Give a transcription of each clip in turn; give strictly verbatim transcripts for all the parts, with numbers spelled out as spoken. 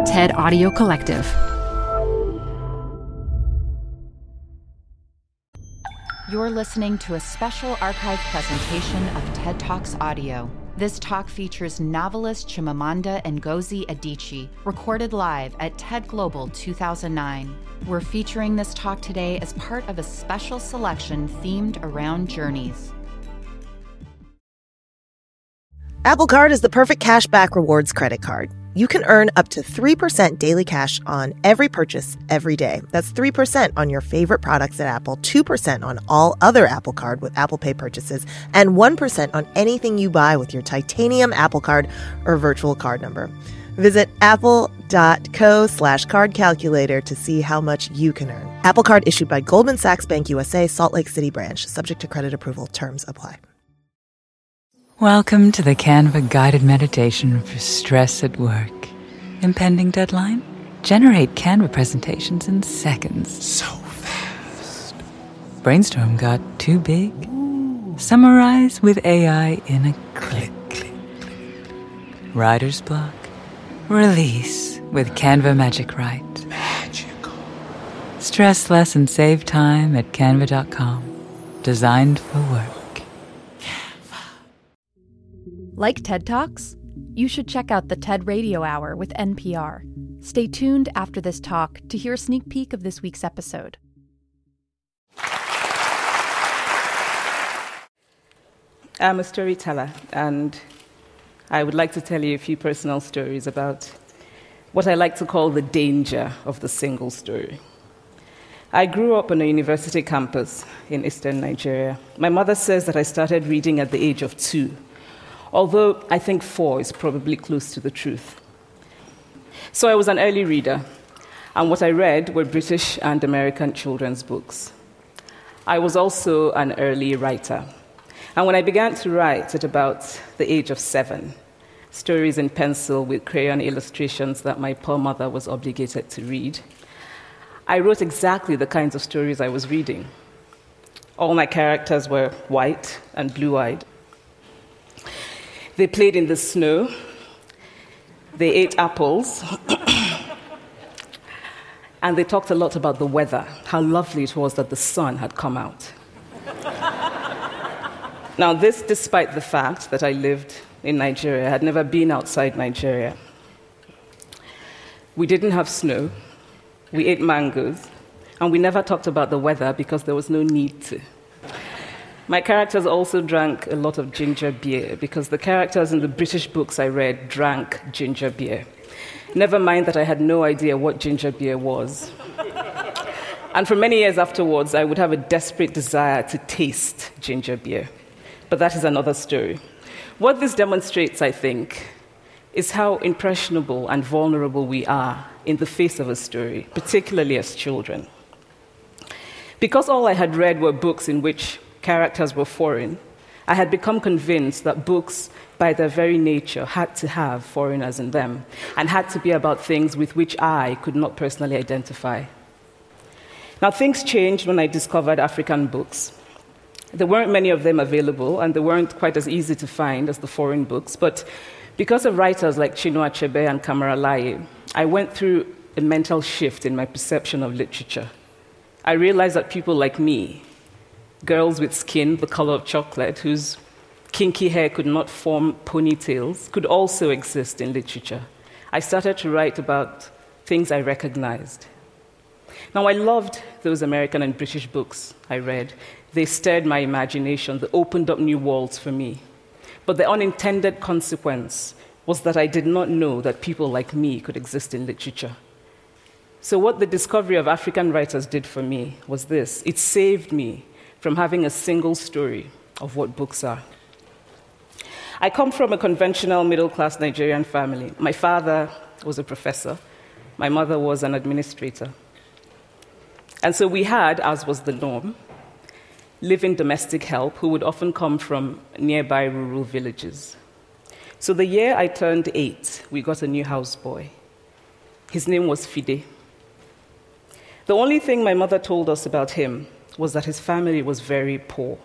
TED Audio Collective. You're listening to a special archive presentation of TED Talks Audio. This talk features novelist Chimamanda Ngozi Adichie, recorded live at TED Global two thousand nine. We're featuring this talk today as part of a special selection themed around journeys. Apple Card is the perfect cashback rewards credit card. You can earn up to three percent daily cash on every purchase every day. That's three percent on your favorite products at Apple, two percent on all other Apple Card with Apple Pay purchases, and one percent on anything you buy with your titanium Apple Card or virtual card number. Visit apple.co slash card calculator to see how much you can earn. Apple Card issued by Goldman Sachs Bank U S A, Salt Lake City branch. Subject to credit approval. Terms apply. Welcome to the Canva guided meditation for stress at work. Impending deadline? Generate Canva presentations in seconds. So fast. Brainstorm got too big? Ooh. Summarize with A I in a click. click, click. Writer's block? Release with Canva Magic Write. Magical. Stress less and save time at canva dot com. Designed for work. Like TED Talks? You should check out the TED Radio Hour with N P R. Stay tuned after this talk to hear a sneak peek of this week's episode. I'm a storyteller, and I would like to tell you a few personal stories about what I like to call the danger of the single story. I grew up on a university campus in eastern Nigeria. My mother says that I started reading at the age of two, although I think four is probably close to the truth. So I was an early reader, and what I read were British and American children's books. I was also an early writer, and when I began to write at about the age of seven, stories in pencil with crayon illustrations that my poor mother was obligated to read, I wrote exactly the kinds of stories I was reading. All my characters were white and blue-eyed. They played in the snow. They ate apples. And they talked a lot about the weather, how lovely it was that the sun had come out. Now, this despite the fact that I lived in Nigeria. I had never been outside Nigeria. We didn't have snow. We ate mangoes. And we never talked about the weather because there was no need to. My characters also drank a lot of ginger beer because the characters in the British books I read drank ginger beer. Never mind that I had no idea what ginger beer was. And for many years afterwards, I would have a desperate desire to taste ginger beer. But that is another story. What this demonstrates, I think, is how impressionable and vulnerable we are in the face of a story, particularly as children. Because all I had read were books in which characters were foreign, I had become convinced that books, by their very nature, had to have foreigners in them and had to be about things with which I could not personally identify. Now, things changed when I discovered African books. There weren't many of them available, and they weren't quite as easy to find as the foreign books, but because of writers like Chinua Achebe and Kamara Laye, I went through a mental shift in my perception of literature. I realized that people like me, girls with skin the color of chocolate, whose kinky hair could not form ponytails, could also exist in literature. I started to write about things I recognized. Now, I loved those American and British books I read. They stirred my imagination. They opened up new worlds for me. But the unintended consequence was that I did not know that people like me could exist in literature. So what the discovery of African writers did for me was this. It saved me from having a single story of what books are. I come from a conventional middle-class Nigerian family. My father was a professor. My mother was an administrator. And so we had, as was the norm, live-in domestic help who would often come from nearby rural villages. So the year I turned eight, we got a new houseboy. His name was Fide. The only thing my mother told us about him was that his family was very poor.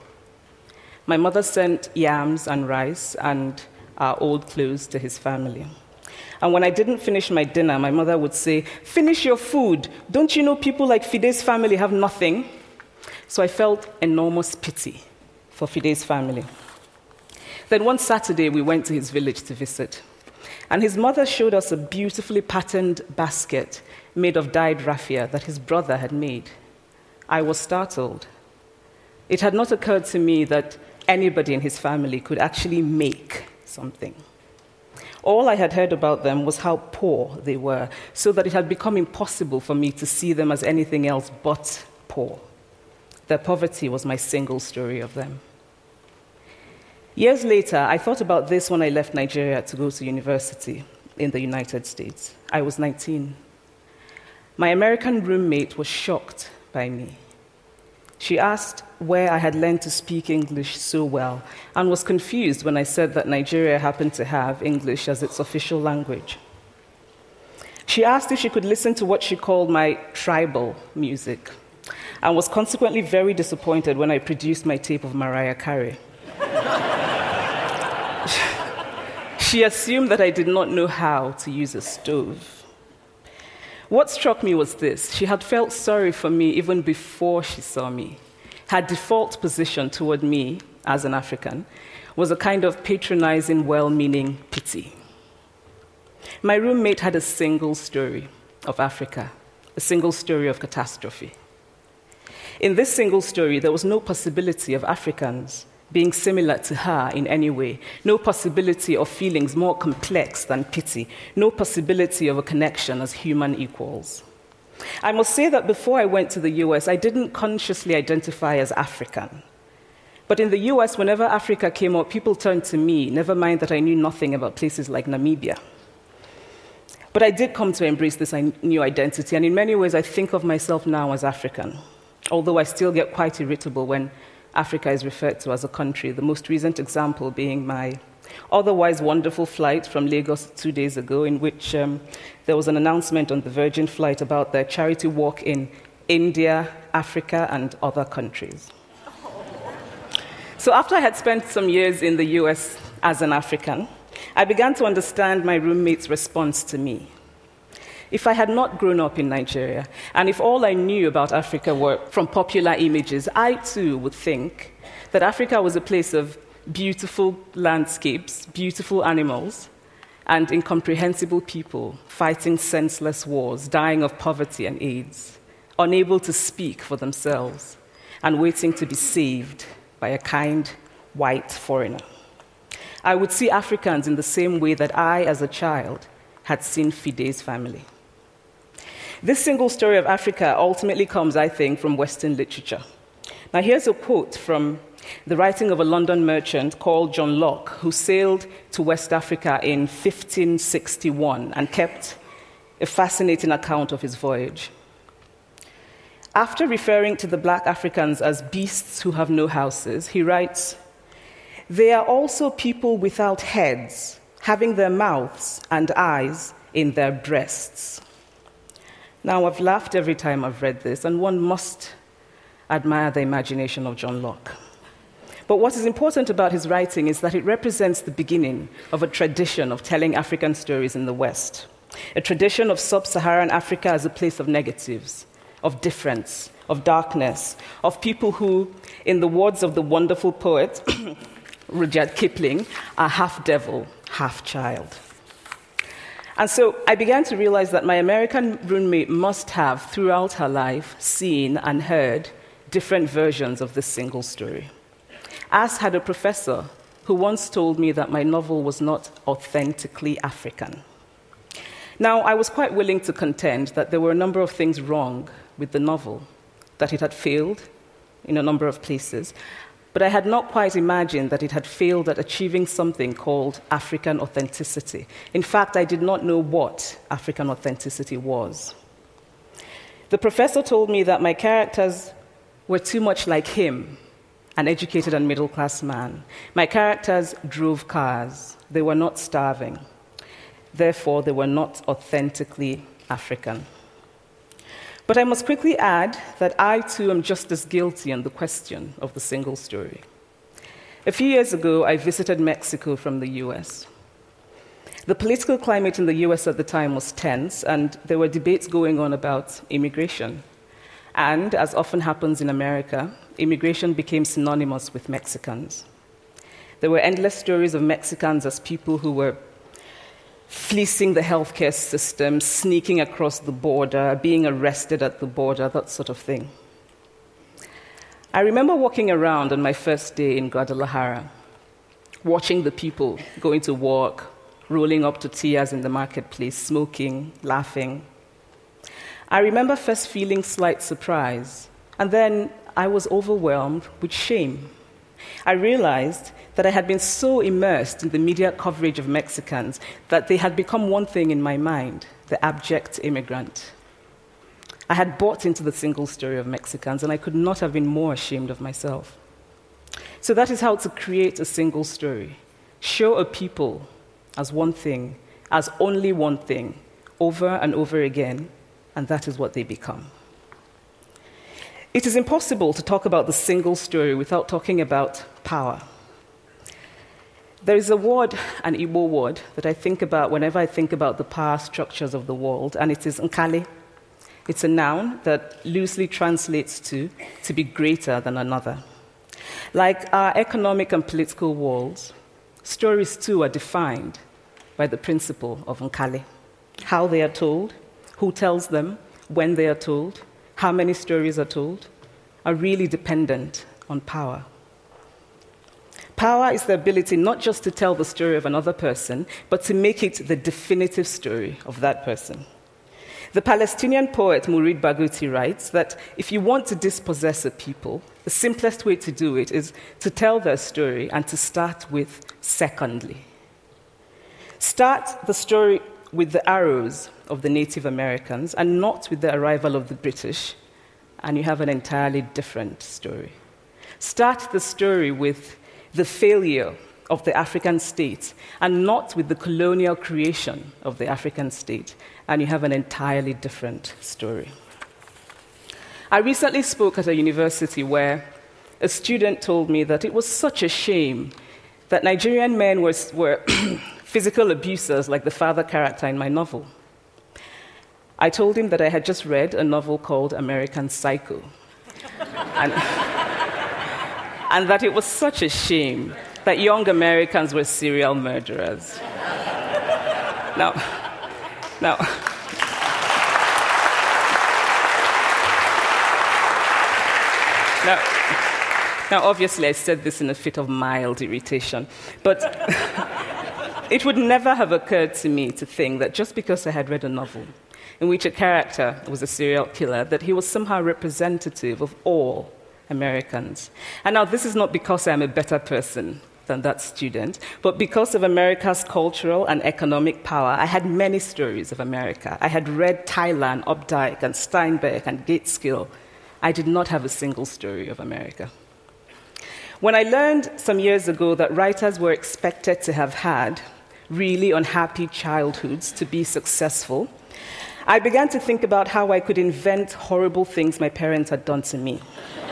My mother sent yams and rice and our old clothes to his family. And when I didn't finish my dinner, my mother would say, "Finish your food. Don't you know people like Fide's family have nothing?" So I felt enormous pity for Fide's family. Then one Saturday, we went to his village to visit. And his mother showed us a beautifully patterned basket made of dyed raffia that his brother had made. I was startled. It had not occurred to me that anybody in his family could actually make something. All I had heard about them was how poor they were, so that it had become impossible for me to see them as anything else but poor. Their poverty was my single story of them. Years later, I thought about this when I left Nigeria to go to university in the United States. I was nineteen. My American roommate was shocked by me. She asked where I had learned to speak English so well and was confused when I said that Nigeria happened to have English as its official language. She asked if she could listen to what she called my tribal music and was consequently very disappointed when I produced my tape of Mariah Carey. She assumed that I did not know how to use a stove. What struck me was this: she had felt sorry for me even before she saw me. Her default position toward me, as an African, was a kind of patronizing, well-meaning pity. My roommate had a single story of Africa, a single story of catastrophe. In this single story, there was no possibility of Africans being similar to her in any way, no possibility of feelings more complex than pity, no possibility of a connection as human equals. I must say that before I went to the U S, I didn't consciously identify as African. But in the U S, whenever Africa came up, people turned to me, never mind that I knew nothing about places like Namibia. But I did come to embrace this new identity, and in many ways, I think of myself now as African, although I still get quite irritable when Africa is referred to as a country, the most recent example being my otherwise wonderful flight from Lagos two days ago, in which um, there was an announcement on the Virgin flight about their charity walk in India, Africa, and other countries. So after I had spent some years in the U S as an African, I began to understand my roommate's response to me. If I had not grown up in Nigeria, and if all I knew about Africa were from popular images, I too would think that Africa was a place of beautiful landscapes, beautiful animals, and incomprehensible people fighting senseless wars, dying of poverty and AIDS, unable to speak for themselves, and waiting to be saved by a kind white foreigner. I would see Africans in the same way that I, as a child, had seen Fide's family. This single story of Africa ultimately comes, I think, from Western literature. Now, here's a quote from the writing of a London merchant called John Locke, who sailed to West Africa in fifteen sixty-one and kept a fascinating account of his voyage. After referring to the black Africans as beasts who have no houses, he writes, "They are also people without heads, having their mouths and eyes in their breasts." Now, I've laughed every time I've read this, and one must admire the imagination of John Locke. But what is important about his writing is that it represents the beginning of a tradition of telling African stories in the West, a tradition of sub-Saharan Africa as a place of negatives, of difference, of darkness, of people who, in the words of the wonderful poet Rudyard Kipling, are half devil, half child. And so I began to realize that my American roommate must have, throughout her life, seen and heard different versions of this single story. As had a professor who once told me that my novel was not authentically African. Now, I was quite willing to contend that there were a number of things wrong with the novel, that it had failed in a number of places, but I had not quite imagined that it had failed at achieving something called African authenticity. In fact, I did not know what African authenticity was. The professor told me that my characters were too much like him, an educated and middle-class man. My characters drove cars. They were not starving. Therefore, they were not authentically African. But I must quickly add that I, too, am just as guilty on the question of the single story. A few years ago, I visited Mexico from the U S. The political climate in the U S at the time was tense, and there were debates going on about immigration. And, as often happens in America, immigration became synonymous with Mexicans. There were endless stories of Mexicans as people who were fleecing the healthcare system, sneaking across the border, being arrested at the border, that sort of thing. I remember walking around on my first day in Guadalajara, watching the people going to work, rolling up tortillas in the marketplace, smoking, laughing. I remember first feeling slight surprise, and then I was overwhelmed with shame. I realized that I had been so immersed in the media coverage of Mexicans that they had become one thing in my mind, the abject immigrant. I had bought into the single story of Mexicans, and I could not have been more ashamed of myself. So that is how to create a single story. Show a people as one thing, as only one thing, over and over again, and that is what they become. It is impossible to talk about the single story without talking about power. There is a word, an Igbo word, that I think about whenever I think about the power structures of the world, and it is nkali. It's a noun that loosely translates to to be greater than another. Like our economic and political worlds, stories too are defined by the principle of nkali. How they are told, who tells them, when they are told, how many stories are told, are really dependent on power. Power is the ability not just to tell the story of another person, but to make it the definitive story of that person. The Palestinian poet Mourid Barghouti writes that if you want to dispossess a people, the simplest way to do it is to tell their story and to start with secondly. Start the story with the arrows of the Native Americans and not with the arrival of the British, and you have an entirely different story. Start the story with the failure of the African state and not with the colonial creation of the African state, and you have an entirely different story. I recently spoke at a university where a student told me that it was such a shame that Nigerian men were, were physical abusers like the father character in my novel. I told him that I had just read a novel called American Psycho, and, and that it was such a shame that young Americans were serial murderers. Now, now, now, now, obviously, I said this in a fit of mild irritation, but it would never have occurred to me to think that just because I had read a novel in which a character was a serial killer, that he was somehow representative of all Americans. And now, this is not because I'm a better person than that student, but because of America's cultural and economic power, I had many stories of America. I had read Tylan, Updike, and Steinbeck, and Gateskill. I did not have a single story of America. When I learned some years ago that writers were expected to have had really unhappy childhoods to be successful, I began to think about how I could invent horrible things my parents had done to me.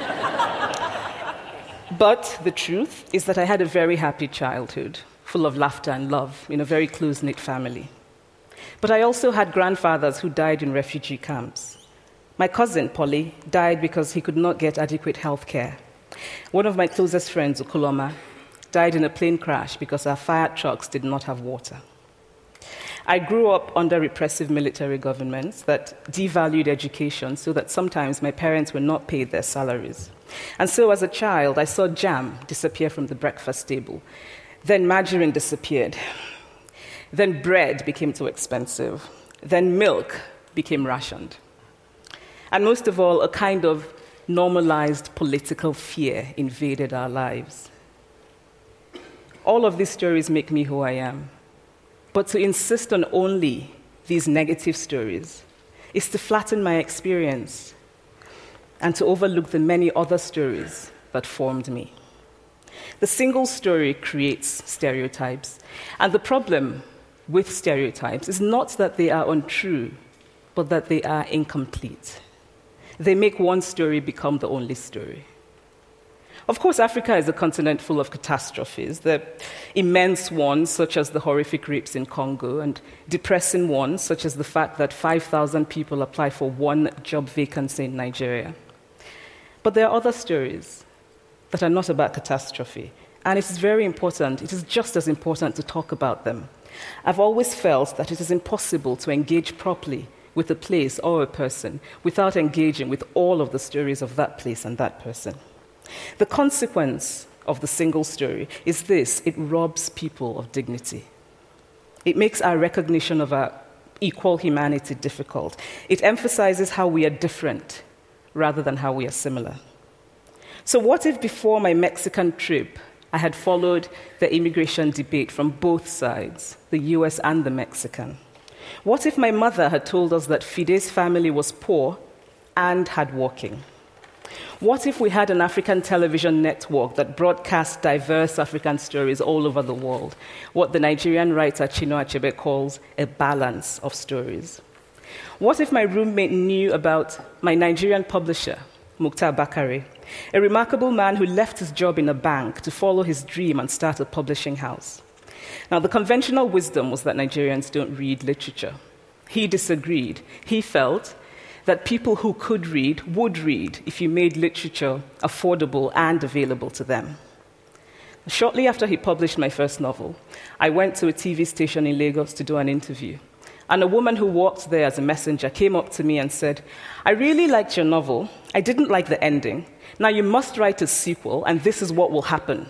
But the truth is that I had a very happy childhood, full of laughter and love, in a very close-knit family. But I also had grandfathers who died in refugee camps. My cousin, Polly, died because he could not get adequate health care. One of my closest friends, Okoloma, died in a plane crash because our fire trucks did not have water. I grew up under repressive military governments that devalued education so that sometimes my parents were not paid their salaries. And so as a child, I saw jam disappear from the breakfast table. Then margarine disappeared. Then bread became too expensive. Then milk became rationed. And most of all, a kind of normalized political fear invaded our lives. All of these stories make me who I am. But to insist on only these negative stories is to flatten my experience and to overlook the many other stories that formed me. The single story creates stereotypes, and the problem with stereotypes is not that they are untrue, but that they are incomplete. They make one story become the only story. Of course, Africa is a continent full of catastrophes. The immense ones, such as the horrific rapes in Congo, and depressing ones, such as the fact that five thousand people apply for one job vacancy in Nigeria. But there are other stories that are not about catastrophe, and it is very important, it is just as important to talk about them. I've always felt that it is impossible to engage properly with a place or a person without engaging with all of the stories of that place and that person. The consequence of the single story is this: it robs people of dignity. It makes our recognition of our equal humanity difficult. It emphasizes how we are different rather than how we are similar. So what if before my Mexican trip, I had followed the immigration debate from both sides, the U S and the Mexican? What if my mother had told us that Fide's family was poor and hardworking? What if we had an African television network that broadcast diverse African stories all over the world, what the Nigerian writer Chinua Achebe calls a balance of stories? What if my roommate knew about my Nigerian publisher, Mukhtar Bakare, a remarkable man who left his job in a bank to follow his dream and start a publishing house? Now, the conventional wisdom was that Nigerians don't read literature. He disagreed. He felt that people who could read would read if you made literature affordable and available to them. Shortly after he published my first novel, I went to a T V station in Lagos to do an interview. And a woman who worked there as a messenger came up to me and said, "I really liked your novel. I didn't like the ending. Now you must write a sequel, and this is what will happen."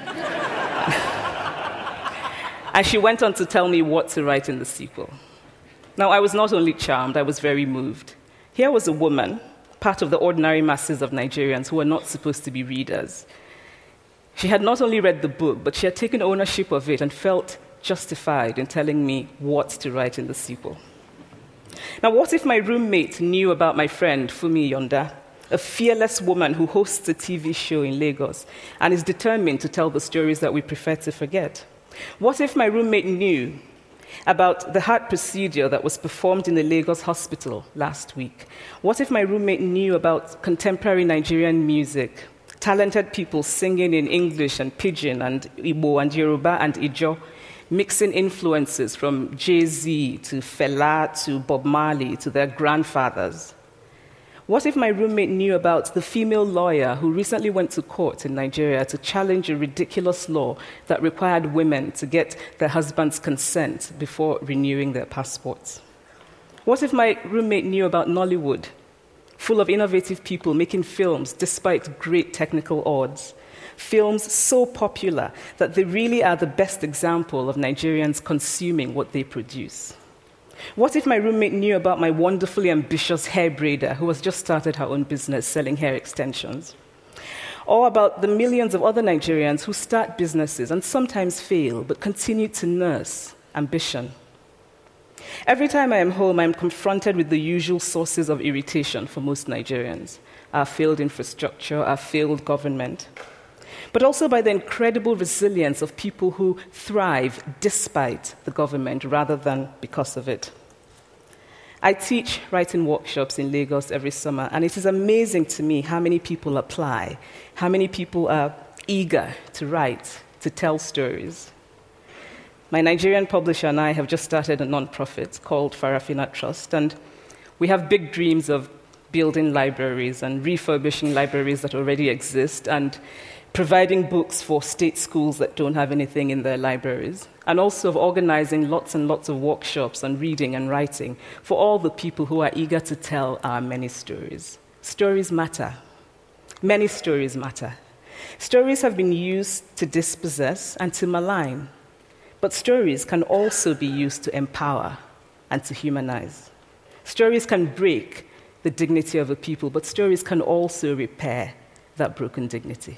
And she went on to tell me what to write in the sequel. Now, I was not only charmed, I was very moved. Here was a woman, part of the ordinary masses of Nigerians who were not supposed to be readers. She had not only read the book, but she had taken ownership of it and felt justified in telling me what to write in the sequel. Now, what if my roommate knew about my friend, Fumi Yonda, a fearless woman who hosts a T V show in Lagos and is determined to tell the stories that we prefer to forget? What if my roommate knew about the heart procedure that was performed in the Lagos hospital last week? What if my roommate knew about contemporary Nigerian music, talented people singing in English and Pidgin and Igbo and Yoruba and Ijo, mixing influences from Jay-Z to Fela to Bob Marley to their grandfathers? What if my roommate knew about the female lawyer who recently went to court in Nigeria to challenge a ridiculous law that required women to get their husband's consent before renewing their passports? What if my roommate knew about Nollywood, full of innovative people making films despite great technical odds, films so popular that they really are the best example of Nigerians consuming what they produce? What if my roommate knew about my wonderfully ambitious hair braider who has just started her own business selling hair extensions? Or about the millions of other Nigerians who start businesses and sometimes fail, but continue to nurse ambition? Every time I am home, I am confronted with the usual sources of irritation for most Nigerians: our failed infrastructure, our failed government, but also by the incredible resilience of people who thrive despite the government rather than because of it. I teach writing workshops in Lagos every summer, and it is amazing to me how many people apply, how many people are eager to write, to tell stories. My Nigerian publisher and I have just started a nonprofit called Farafina Trust, and we have big dreams of building libraries and refurbishing libraries that already exist and providing books for state schools that don't have anything in their libraries, and also of organizing lots and lots of workshops on reading and writing for all the people who are eager to tell our many stories. Stories matter. Many stories matter. Stories have been used to dispossess and to malign, but stories can also be used to empower and to humanize. Stories can break the dignity of a people, but stories can also repair that broken dignity.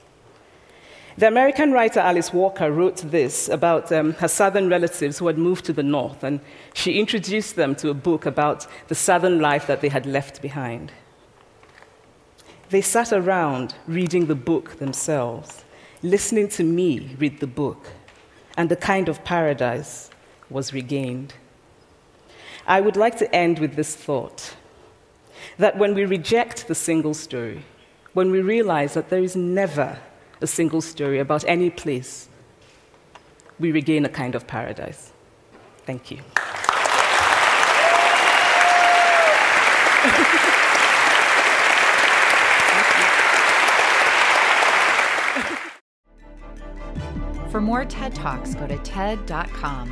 The American writer Alice Walker wrote this about um, her southern relatives who had moved to the north, and she introduced them to a book about the southern life that they had left behind. They sat around reading the book themselves, listening to me read the book, and the kind of paradise was regained. I would like to end with this thought, that when we reject the single story, when we realize that there is never a single story about any place, we regain a kind of paradise. Thank you. For more TED Talks, go to TED dot com.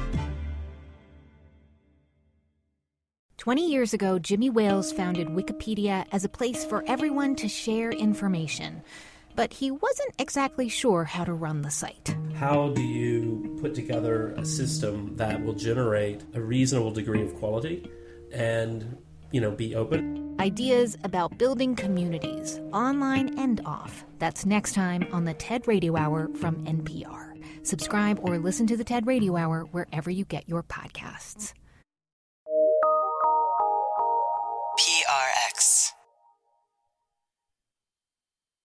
Twenty years ago, Jimmy Wales founded Wikipedia as a place for everyone to share information. But he wasn't exactly sure how to run the site. How do you put together a system that will generate a reasonable degree of quality and, you know, be open? Ideas about building communities, online and off. That's next time on the TED Radio Hour from N P R. Subscribe or listen to the TED Radio Hour wherever you get your podcasts.